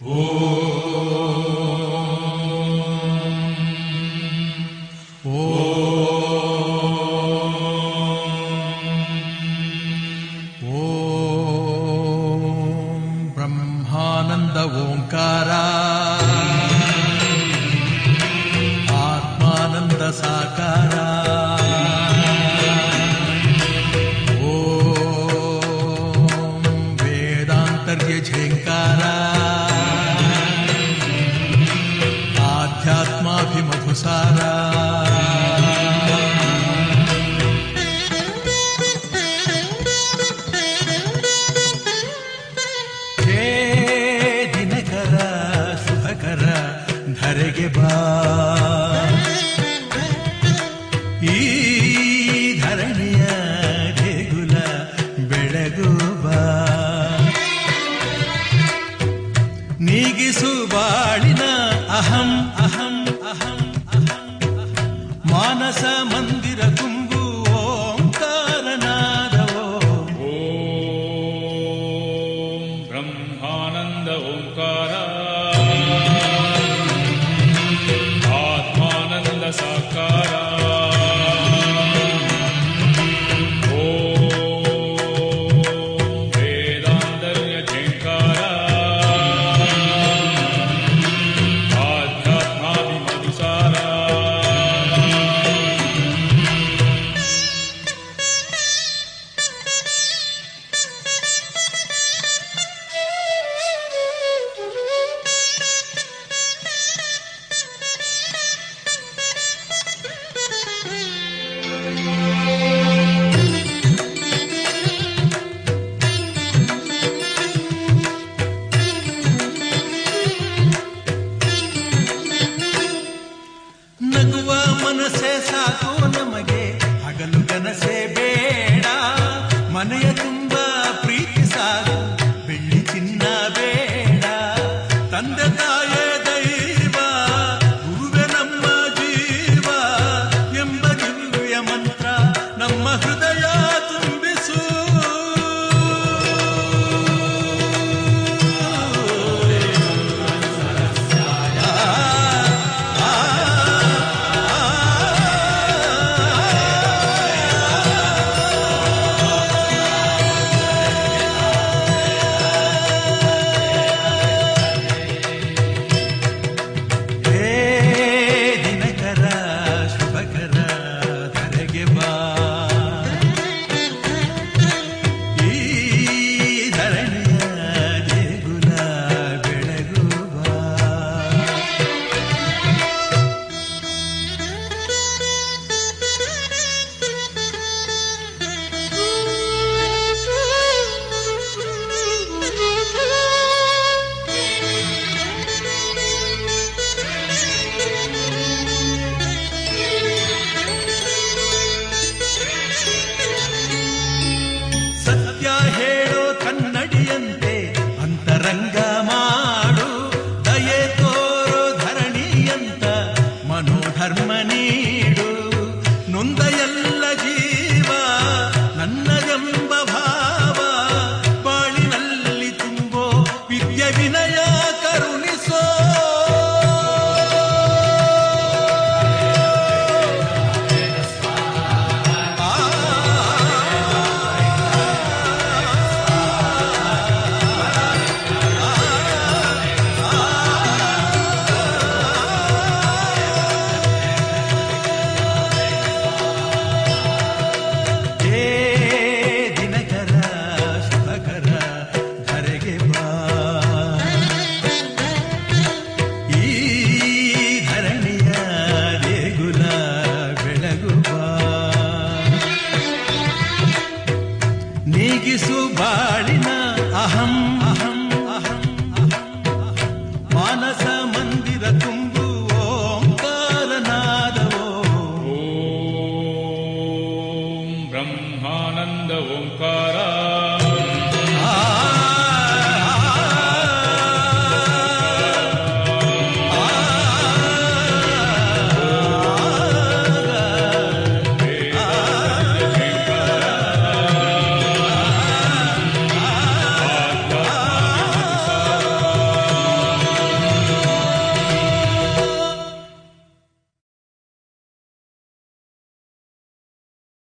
ಬ್ರಹ್ಮಾನಂದ ಓಂಕಾರ ಆತ್ಮಾನಂದ ಸಾಕಾರ ಓಂ ವೇದಾಂತರ್ಯ ಝೇಂಕಾರ ಆಧ್ಯಾತ್ಮಾಭಿಮಧುಸಾರ ಧರೆಗೆ ಬಾ ಈ ಧರಣಿಯ ದೇಗುಲ ಬೆಳಗು ಬಾ ನೀಗಿಸು ಬಾಳಿನ ಅಹಂ ಅಹಂ ಅಹಂ ಅಹಂ ಮಾನಸ ಮಂದಿರ ತುಂಬು ಓಂಕಾರನಾದವೋ ಓಂ ಬ್ರಹ್ಮಾನಂದ ಓಂಕಾರ ಸಾಕಾರ ವೇದಾಂತರ್ಯ ಝೇಂಕಾರ ಆಧ್ಯಾತ್ಮಾಭಿಮಧುಸಾರ ನಗುವ ಮನಸ್ಸೇ ಸಾಕು ನಮಗೆ ಹಗಲು ಕನಸೇ ಬೇಡ ಮನೆಯ ತುಂಬ ಪ್ರೀತಿ ಸಾಕು ಬೆಳ್ಳಿ ಚಿನ್ನ ಬೇಡ ತಂದೆ ತಾಯೇ ದೈವ ಗುರುವೆ ನಮ್ಮ ಜೀವ ಎಂಬ ದಿವ್ಯ ಮಂತ್ರ ನಮ್ಮ ಹೃದಯ ತುಂಬಿಸು ಧರ್ಮ ನೀಡು ನೊಂದ ಎಲ್ಲ ಜೀವ ನನ್ನದೆಂಬ ಭಾವ ಬಾಳಿನಲ್ಲಿ ತುಂಬೋ ವಿದ್ಯೆ ವಿನಯ